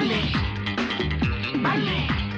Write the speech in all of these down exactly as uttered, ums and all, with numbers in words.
बल्ले बल्ले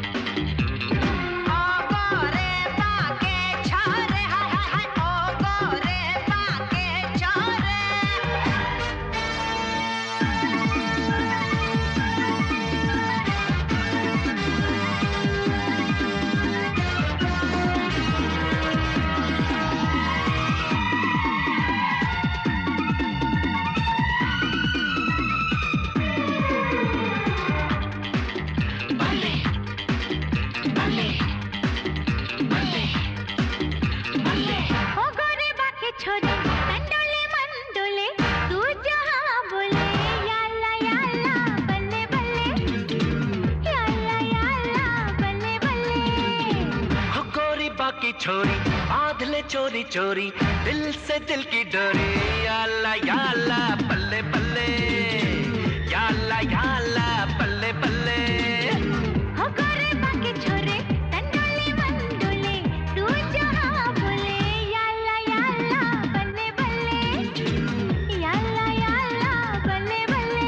की छोरी बांध ले चोरी चोरी दिल से दिल की डोरी या अल्लाह या अल्लाह बल्ले बल्ले या अल्लाह या अल्लाह बल्ले बल्ले हो गोरे बाकी छोरे तंडोले मंडोले तू जहां बोले या अल्लाह या अल्लाह बल्ले बल्ले या अल्लाह या अल्लाह बल्ले बल्ले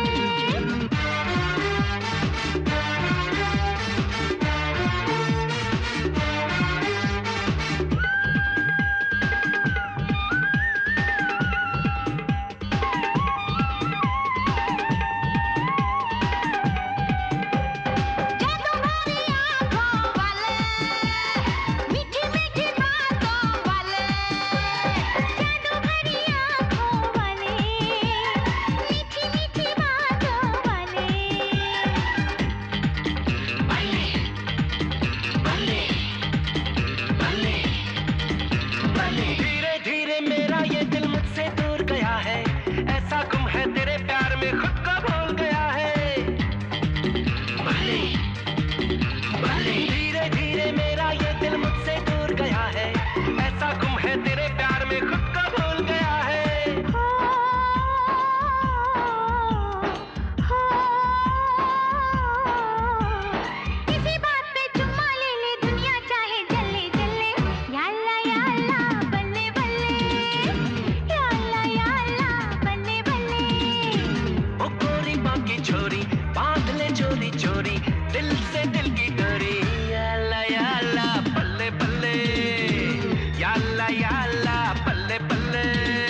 चोरी दिल से दिल की डोरी या अल्लाह या अल्लाह बल्ले बल्ले या अल्लाह या अल्लाह बल्ले बल्ले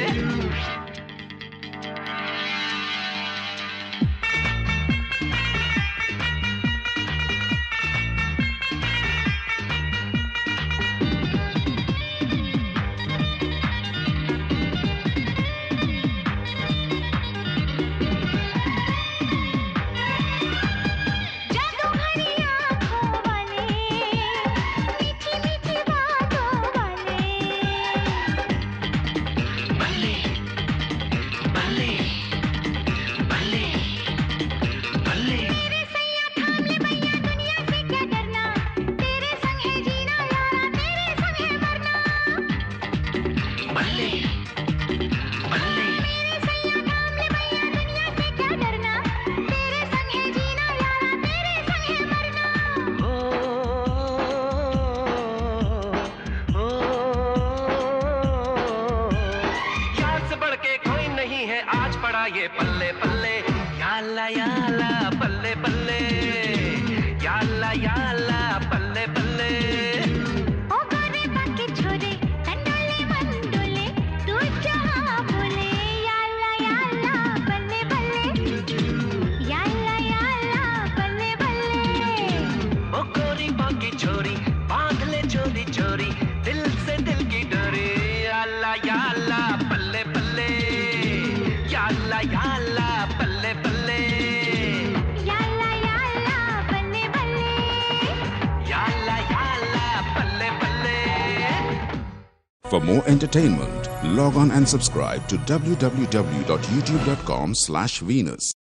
आज पड़ा ये पल्ले पल्ले या अल्लाह या अल्लाह बल्ले बल्ले या अल्लाह या अल्लाह बल्ले बल्ले ओ गोरे बाकी छोरे तंडोले मंडोले तू जहां बोले या अल्लाह या अल्लाह बल्ले बल्ले या अल्लाह या अल्लाह बल्ले बल्ले ओ गोरी बाकी छोरी बांध ले चोरी चोरी दिल से दिल की डोरी या अल्लाह या अल्लाह बल्ले बल्ले या अल्लाह या अल्लाह बल्ले बल्ले या अल्लाह या अल्लाह बल्ले बल्ले या अल्लाह या अल्लाह बल्ले बल्ले For more entertainment, log on and subscribe to w w w dot youtube dot com slash Venus.